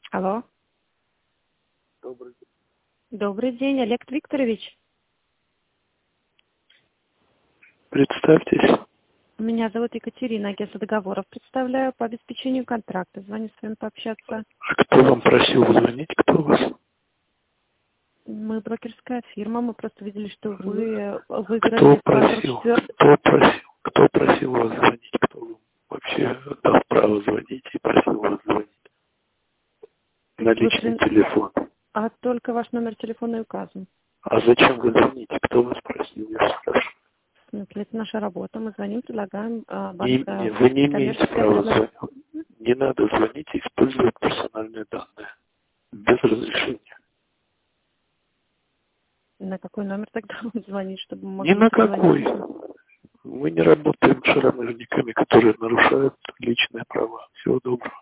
Алло. Добрый день. Добрый день, Олег Викторович. Представьтесь. Меня зовут Екатерина, агентство договоров. Представляю по обеспечению контракта. Звоню с вами пообщаться. А кто вам просил звонить? Кто у вас? Мы брокерская фирма. Мы просто видели, что вы Кто выиграли просил? 44... Кто просил вас звонить? Кто вам вообще дал право звонить и просил вас звонить? На личный телефон. А только ваш номер телефона и указан. А зачем вы звоните? Кто вас просил? Я спрашиваю. В смысле, это наша работа. Мы звоним, предлагаем Вы не имеете права звонить. Не надо звонить и использовать персональные данные. Без разрешения. На какой номер тогда вам звонить, чтобы мы Ни могли на позвонить? какой. Мы не работаем с шаромыжниками, которые нарушают личные права. Всего доброго.